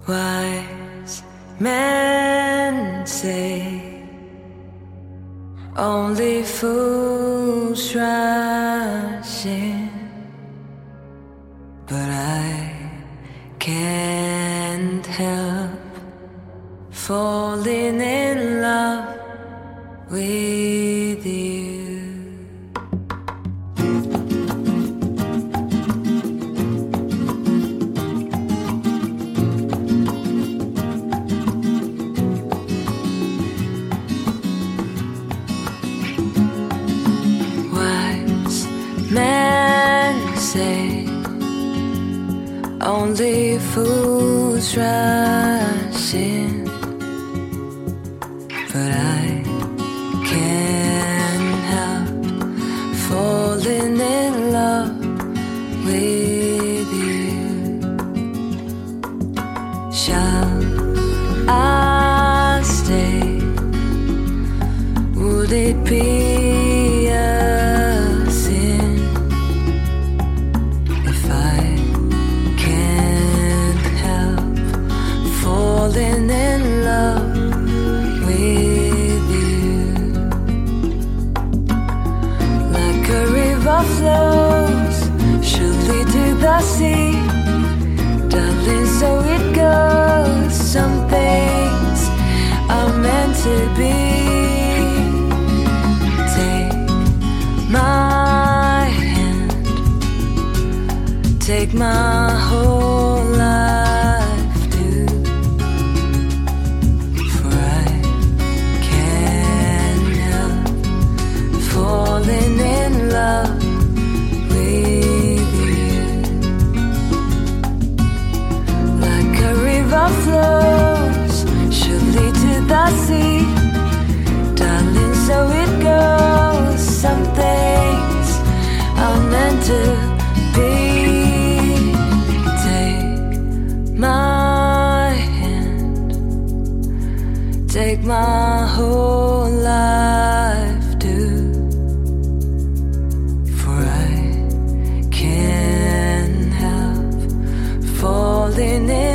Wise men say only fools rush in, but I can't help falling in love with you. Men say only fools rush in, but I can't help falling in love with you. Shall I stay? Would it be a sin if I can't help falling in love with you? Like a river flows surely to the sea, darling, so it goes. Some things are meant to be. My hand, take my whole life too, for I can't help falling in love with you. Like a river flows surely to the sea, darling, so it goes. Some things are meant to be. Take my hand, take my whole life too, for I can't help falling in